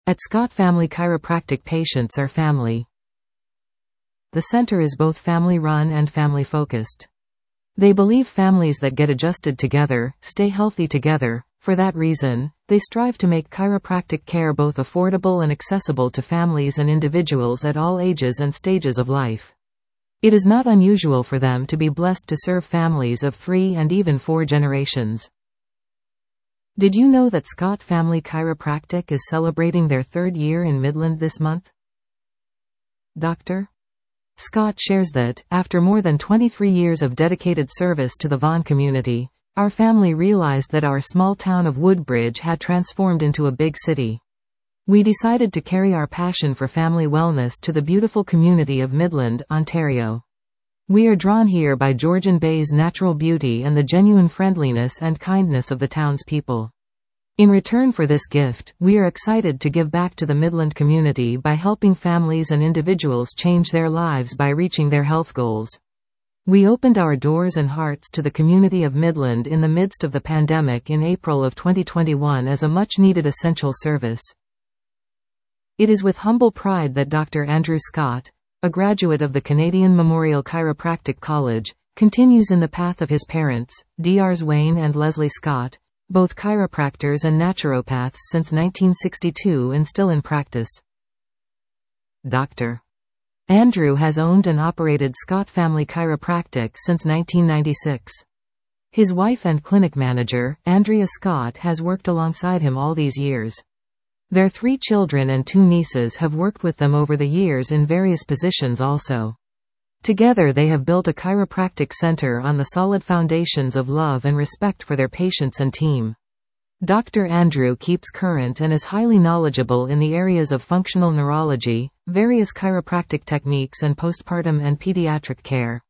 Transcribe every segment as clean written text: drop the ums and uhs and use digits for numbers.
At Scott Family Chiropractic, patients are family. The center is both family-run and family-focused. They believe families that get adjusted together, stay healthy together. For that reason, they strive to make chiropractic care both affordable and accessible to families and individuals at all ages and stages of life. It is not unusual for them to be blessed to serve families of 3 and even 4 generations. Did you know that Scott Family Chiropractic is celebrating their 3rd year in Midland this month? Dr. Scott shares that, after more than 23 years of dedicated service to the Vaughan community, our family realized that our small town of Woodbridge had transformed into a big city. We decided to carry our passion for family wellness to the beautiful community of Midland, Ontario. We are drawn here by Georgian Bay's natural beauty and the genuine friendliness and kindness of the town's people. In return for this gift, we are excited to give back to the Midland community by helping families and individuals change their lives by reaching their health goals. We opened our doors and hearts to the community of Midland in the midst of the pandemic in April of 2021 as a much-needed essential service. It is with humble pride that Dr. Andrew Scott, a graduate of the Canadian Memorial Chiropractic College, continues in the path of his parents, Drs. Wayne and Leslie Scott, both chiropractors and naturopaths since 1962 and still in practice. Dr. Andrew has owned and operated Scott Family Chiropractic since 1996. His wife and clinic manager, Andrea Scott, has worked alongside him all these years. Their 3 children and 2 nieces have worked with them over the years in various positions also. Together they have built a chiropractic center on the solid foundations of love and respect for their patients and team. Dr. Andrew keeps current and is highly knowledgeable in the areas of functional neurology, various chiropractic techniques and postpartum and pediatric care.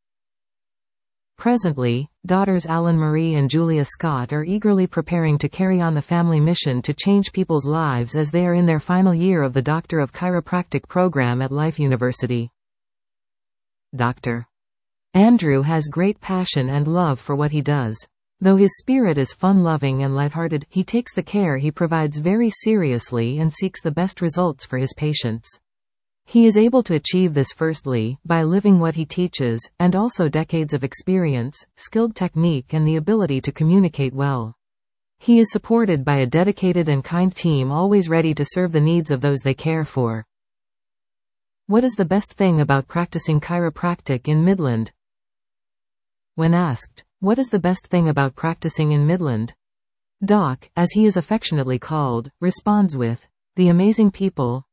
Presently, daughters Alan Marie and Julia Scott are eagerly preparing to carry on the family mission to change people's lives as they are in their final year of the Doctor of Chiropractic program at Life University. Dr. Andrew has great passion and love for what he does. Though his spirit is fun-loving and lighthearted, he takes the care he provides very seriously and seeks the best results for his patients. He is able to achieve this firstly, by living what he teaches, and also decades of experience, skilled technique and the ability to communicate well. He is supported by a dedicated and kind team always ready to serve the needs of those they care for. What is the best thing about practicing chiropractic in Midland? When asked, what is the best thing about practicing in Midland? Doc, as he is affectionately called, responds with, the amazing people.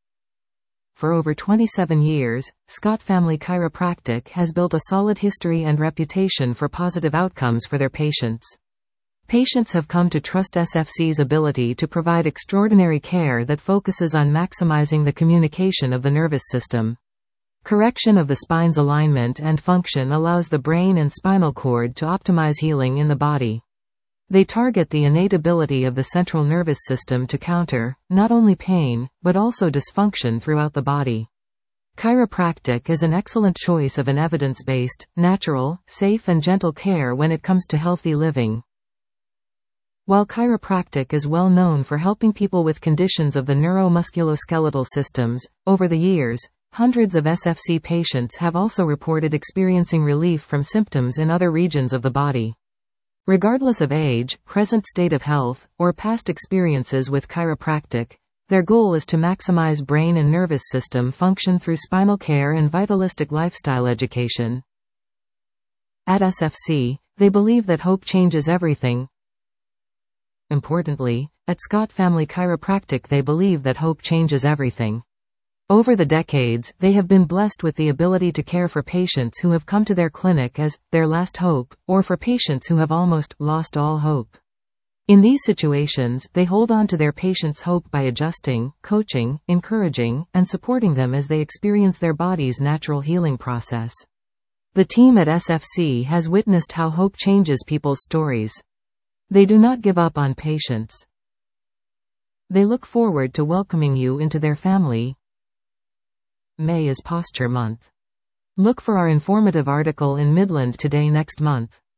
For over 27 years, Scott Family Chiropractic has built a solid history and reputation for positive outcomes for their patients. Patients have come to trust SFC's ability to provide extraordinary care that focuses on maximizing the communication of the nervous system. Correction of the spine's alignment and function allows the brain and spinal cord to optimize healing in the body. They target the innate ability of the central nervous system to counter, not only pain, but also dysfunction throughout the body. Chiropractic is an excellent choice of an evidence-based, natural, safe and gentle care when it comes to healthy living. While chiropractic is well known for helping people with conditions of the neuromusculoskeletal systems, over the years, hundreds of SFC patients have also reported experiencing relief from symptoms in other regions of the body. Regardless of age, present state of health, or past experiences with chiropractic, their goal is to maximize brain and nervous system function through spinal care and vitalistic lifestyle education. At SFC, they believe that hope changes everything. Importantly, at Scott Family Chiropractic they believe that hope changes everything. Over the decades, they have been blessed with the ability to care for patients who have come to their clinic as their last hope, or for patients who have almost lost all hope. In these situations, they hold on to their patients' hope by adjusting, coaching, encouraging, and supporting them as they experience their body's natural healing process. The team at SFC has witnessed how hope changes people's stories. They do not give up on patients. They look forward to welcoming you into their family. May is Posture Month. Look for our informative article in Midland Today next month.